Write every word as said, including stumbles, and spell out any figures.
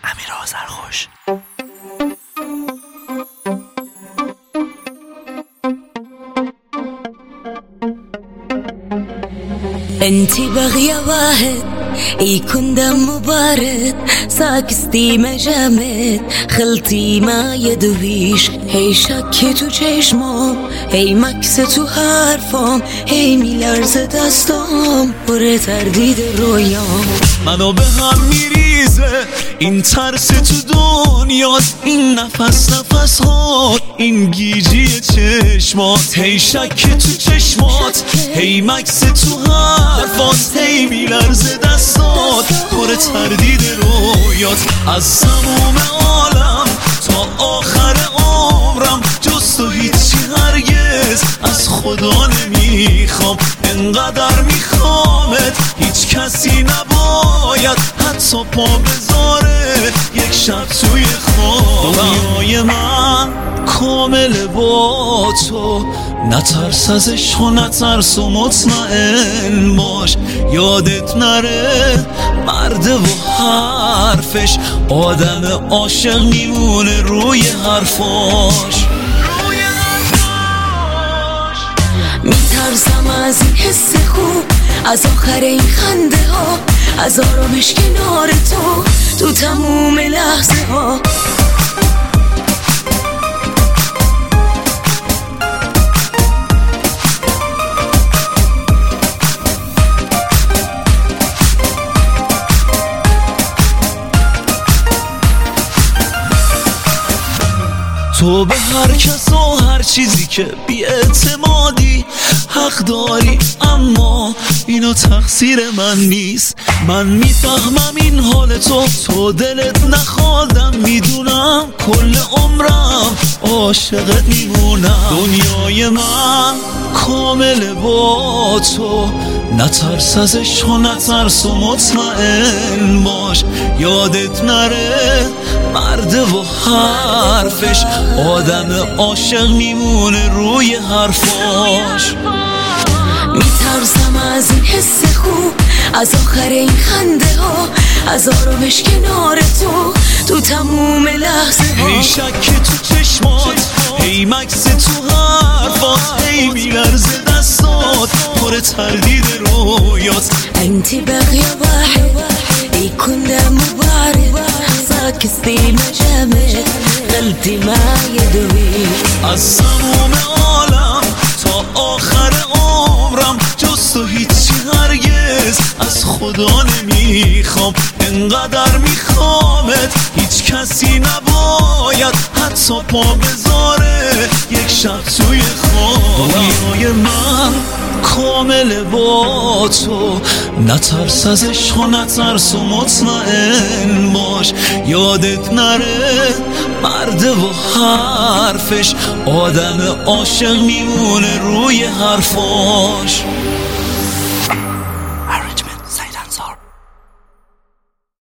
امیر آذرخوش. انتي بغية واحد يكون دمه بارد، ساكستي مجامد خلطي ما يدويش، هی شکی تو چشمام، هی مکس تو حرفام، هی میلرزه دستام پر تردید رویام. منو به هم میریزه این ترس تو دنیاست، این نفس نفس ها، این گیجی چشمات، هی شک تو چشمات، هی مکس تو حرفات، هی میلرزه دستات پر تردید رویات. از تموم عالم تا آخر عمرم جز تو هیچی هرگز از خدا نمیخوام، انقدر میخوامت هیچ کسی نباید حتی پا بذاره یک شب توی خوابم. دنیای من کامل با تو، نترس از عشق و نترس و مطمئن باش، یادت نره مرد و حرفش، آدم عاشق میمونه روی حرفاش. میترسم از این حس خوب، از آخر این خنده ها، از آرامش کنار تو تو تموم لحظه ها. تو به هر کس و هر چیزی که بی اعتمادی حق داری، اما اینو تقصیر من نیست. من میفهمم این حال تو، تو دلت نخوادم، میدونم کل عمرم عاشقت میمونم. دنیای من کامل با تو، نترس از عشق و نترس و مطمئن باش، یادت نره مرد و حرفش، آدم عاشق میمونه روی حرفاش. میترسم از این حس خوب، از آخر این خنده ها، از آرامش کنار تو تو تموم لحظه ها. هی شک تو چشمات، هی مکس تو حرفات، هی میلرزه دستات پر تردید رویات. انتي بغية واحد يكون دمه بارد، ساكستي مجامد قلبي ما يدوي. از تموم عالم تا آخر عمرم جز تو هیچی هرگز از خدا نمیخوام، انقدر میخوامت هیچ کسی نباید حتی پا بذاره یک شب توی خوابم. دنیای من کامل با تو، نترس از عشق و نترس و مطمئن باش، یادت نره مرد و حرفش، آدم عاشق میمونه روی حرفاش.